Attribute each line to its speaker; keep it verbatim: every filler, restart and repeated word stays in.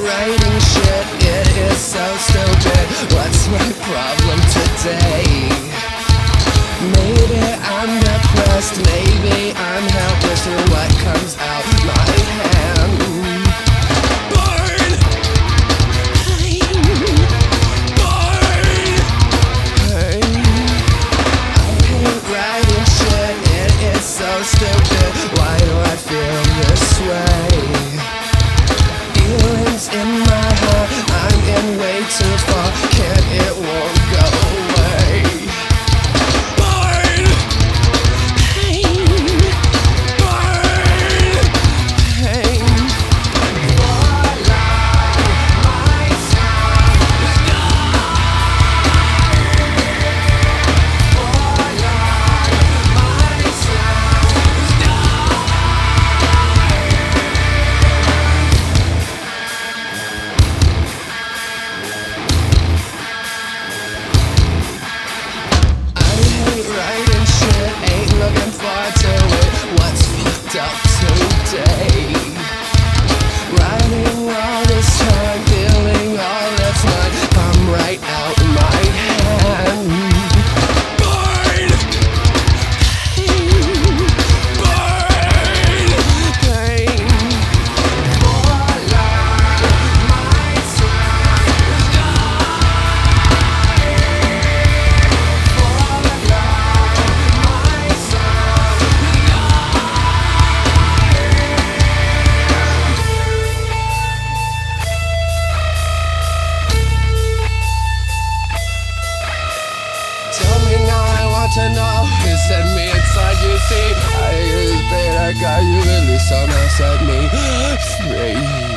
Speaker 1: writing shit, it is so stupid. What's my problem today? Maybe I'm depressed, maybe I'm helpless in what comes out my hand. Burn! Pain! Burn! Pain! I hate writing shit, it is so stupid. Why do I feel this way? Feelings in my heart, I'm in way too far. Can't, it won't go away. Burn! Pain! Burn! Pain! Writing shit, ain't looking forward to it. What's fucked up today? Writing all this time, feeling all that's mine. I'm right out my hand. Burn! Pain! Burn! Pain! For life, my time to know, you set me inside, you see. I use pain, I got you release, somehow set me free.